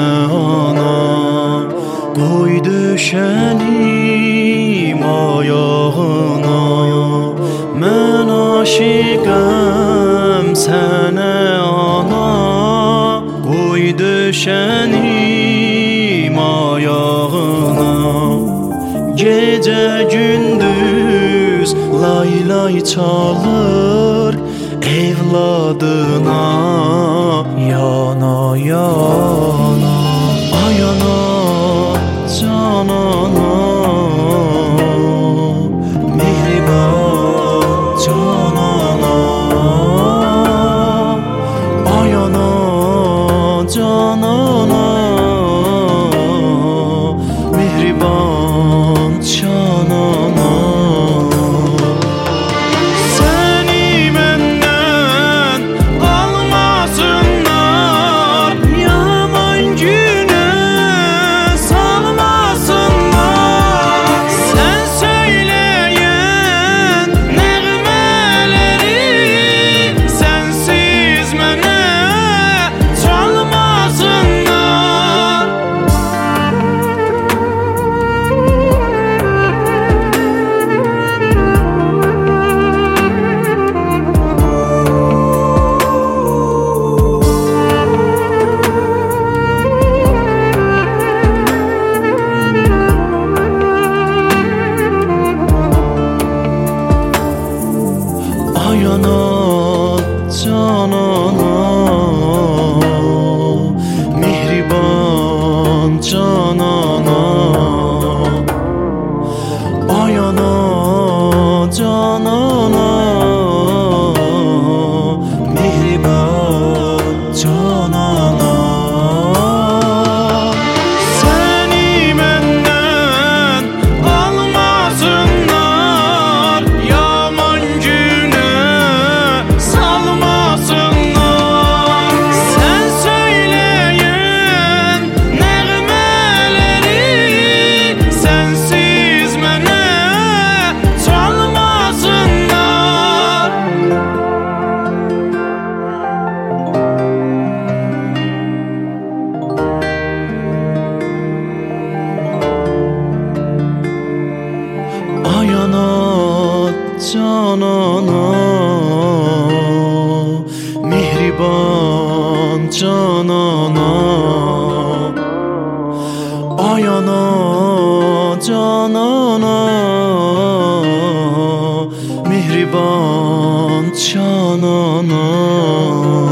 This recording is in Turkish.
ana, qoy düşənim ayağına. Mən aşiqəm sənə ana, qoy düşənim ayağına. Gecə gündüz lay lay çalır evladına, yana yana. Ay ana, can ana, mehriban can ana. Ay ana, can ana, mehriban can ana. Ay ana, can ana, mehriban can ana. Ay ana, can ana, mehriban can ana. Ay ana, can ana, mehriban can ana. Ay ana, can ana, mehriban can ana.